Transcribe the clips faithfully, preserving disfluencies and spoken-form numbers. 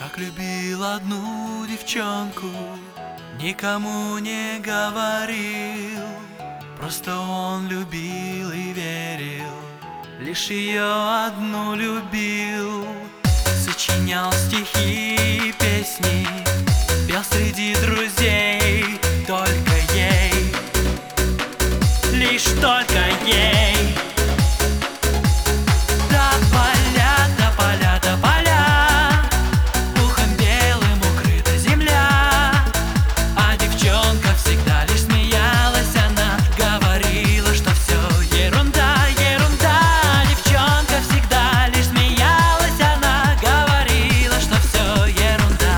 Как любил одну девчонку, никому не говорил, просто он любил и верил, лишь ее одну любил. Сочинял стихи и песни, пел среди друзей, только ей, лишь только ей. До поля, до поля, до поля, пухом белым укрыта земля, а девчонка всегда лишь смеялась, она говорила, что все ерунда, ерунда. Девчонка всегда лишь смеялась, она говорила, что все ерунда.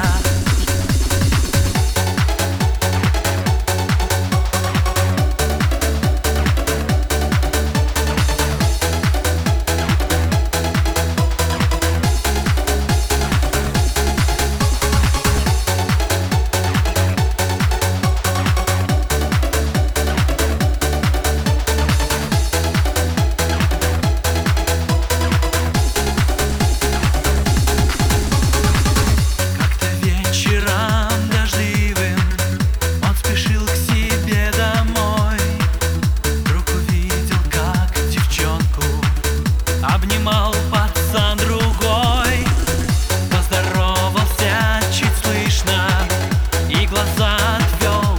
Обнимал пацан другой, поздоровался чуть слышно и глаза отвел.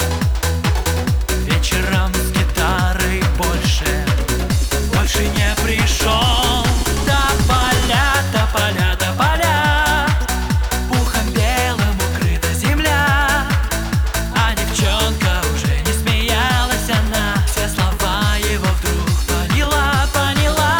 Вечером с гитарой больше, больше не пришел. До поля, до поля, до поля, пухом белым укрыта земля, а девчонка уже не смеялась, она все слова его вдруг поняла, поняла.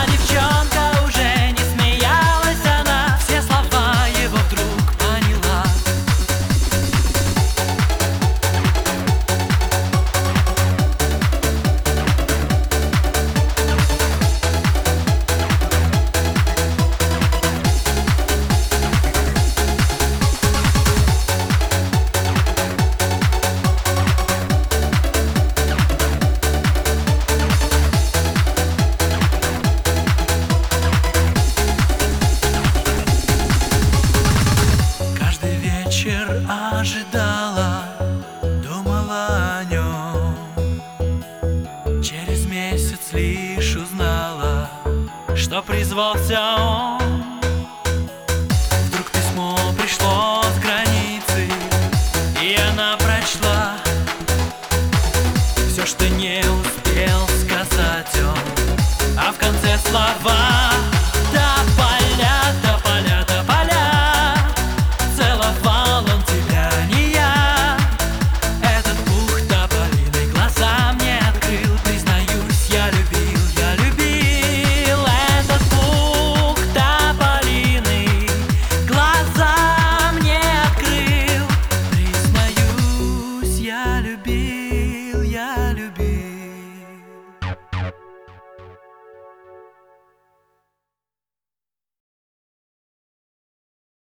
Ожидала, думала о нем. Через месяц лишь узнала, что призвался он. Вдруг письмо пришло с границы, и она прочла все, что не успел сказать он, а в конце слова: